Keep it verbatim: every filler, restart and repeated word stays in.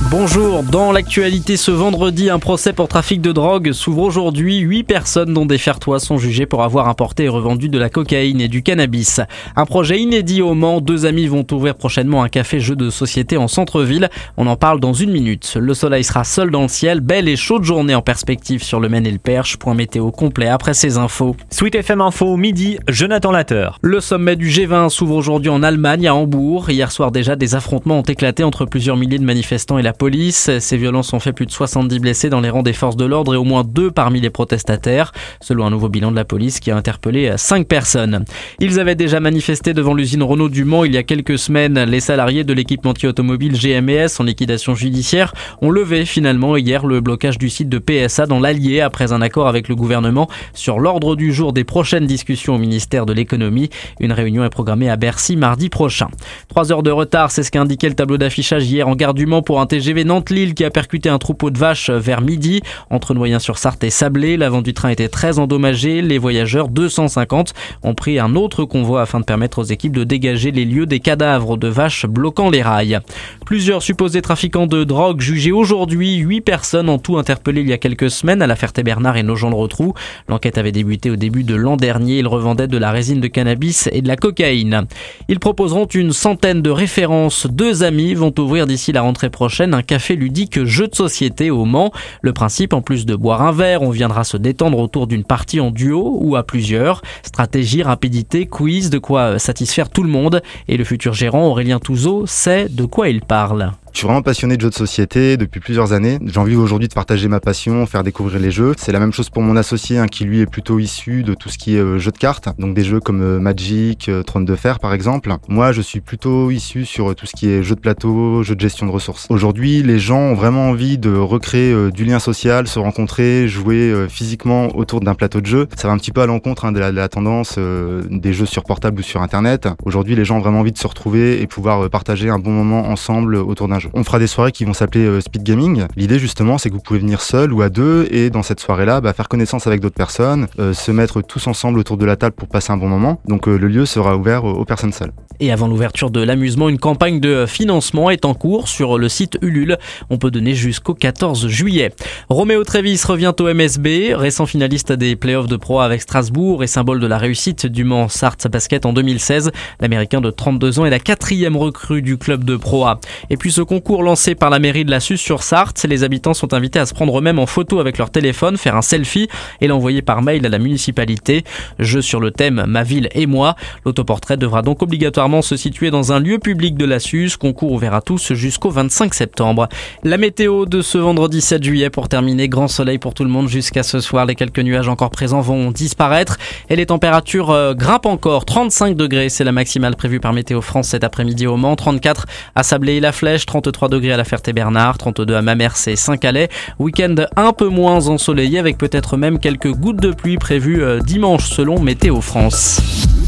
Bonjour, dans l'actualité ce vendredi, un procès pour trafic de drogue s'ouvre aujourd'hui. Huit personnes dont des Fertois sont jugées pour avoir importé et revendu de la cocaïne et du cannabis. Un projet inédit au Mans, deux amis vont ouvrir prochainement un café jeu de société en centre-ville. On en parle dans une minute. Le soleil sera seul dans le ciel, belle et chaude journée en perspective sur le Maine et le Perche. Point météo complet après ces infos. Sweet F M Info, midi, Jonathan Latteur. Le sommet du G vingt s'ouvre aujourd'hui en Allemagne, à Hambourg. Hier soir déjà, des affrontements ont éclaté entre plusieurs milliers de manifestants et la police. Ces violences ont fait plus de soixante-dix blessés dans les rangs des forces de l'ordre et au moins deux parmi les protestataires, selon un nouveau bilan de la police qui a interpellé cinq personnes. Ils avaient déjà manifesté devant l'usine Renault du Mans il y a quelques semaines. Les salariés de l'équipementier automobile G M et S en liquidation judiciaire ont levé finalement hier le blocage du site de P S A dans l'Allier après un accord avec le gouvernement sur l'ordre du jour des prochaines discussions au ministère de l'économie. Une réunion est programmée à Bercy mardi prochain. Trois heures de retard, c'est ce qu'a indiqué le tableau d'affichage hier en gare du Mans pour un T G V Nantes-Lille qui a percuté un troupeau de vaches vers midi. Entre Noyen-sur-Sarthe et Sablé, l'avant du train était très endommagé. Les voyageurs, deux cent cinquante, ont pris un autre convoi afin de permettre aux équipes de dégager les lieux des cadavres de vaches bloquant les rails. Plusieurs supposés trafiquants de drogue jugés aujourd'hui. Huit personnes en tout interpellées il y a quelques semaines à la Ferté-Bernard et Nogent-le-Rotrou. L'enquête avait débuté au début de l'an dernier. Ils revendaient de la résine de cannabis et de la cocaïne. Ils proposeront une centaine de références. Deux amis vont ouvrir d'ici la rentrée prochaine un café ludique jeu de société au Mans. Le principe, en plus de boire un verre, on viendra se détendre autour d'une partie en duo ou à plusieurs. Stratégie, rapidité, quiz, de quoi satisfaire tout le monde. Et le futur gérant Aurélien Touzeau sait de quoi il parle. Je suis vraiment passionné de jeux de société depuis plusieurs années. J'ai envie aujourd'hui de partager ma passion, faire découvrir les jeux. C'est la même chose pour mon associé hein, qui lui est plutôt issu de tout ce qui est euh, jeux de cartes. Donc des jeux comme euh, Magic, euh, Trône de Fer par exemple. Moi je suis plutôt issu sur euh, tout ce qui est jeux de plateau, jeux de gestion de ressources. Aujourd'hui les gens ont vraiment envie de recréer euh, du lien social, se rencontrer, jouer euh, physiquement autour d'un plateau de jeu. Ça va un petit peu à l'encontre hein, de, la, de la tendance euh, des jeux sur portable ou sur internet. Aujourd'hui les gens ont vraiment envie de se retrouver et pouvoir euh, partager un bon moment ensemble autour d'un jeu. On fera des soirées qui vont s'appeler euh, Speed Gaming. L'idée justement c'est que vous pouvez venir seul ou à deux et dans cette soirée-là bah, faire connaissance avec d'autres personnes, euh, se mettre tous ensemble autour de la table pour passer un bon moment. Donc euh, le lieu sera ouvert aux, aux personnes seules. Et avant l'ouverture de l'amusement, une campagne de financement est en cours sur le site Ulule. On peut donner jusqu'au quatorze juillet. Roméo Trévis revient au M S B, récent finaliste des playoffs de Pro A avec Strasbourg et symbole de la réussite du Mans Sarthe Basket en deux mille seize. L'Américain de trente-deux ans est la quatrième recrue du club de Pro A. Et puis ce concours lancé par la mairie de la Suze-sur-Sarthe, les habitants sont invités à se prendre eux-mêmes en photo avec leur téléphone, faire un selfie et l'envoyer par mail à la municipalité. Jeu sur le thème Ma ville et moi. L'autoportrait devra donc obligatoirement se situer dans un lieu public de la Suze. Concours ouvert à tous jusqu'au vingt-cinq septembre. La météo de ce vendredi sept juillet pour terminer, grand soleil pour tout le monde jusqu'à ce soir. Les quelques nuages encore présents vont disparaître et les températures euh, grimpent encore. trente-cinq degrés, c'est la maximale prévue par Météo France cet après-midi au Mans. trente-quatre à Sablé et la Flèche, trente-trois degrés à la Ferté-Bernard, trente-deux à Mamers et Saint-Calais. Week-end un peu moins ensoleillé avec peut-être même quelques gouttes de pluie prévues euh, dimanche selon Météo France.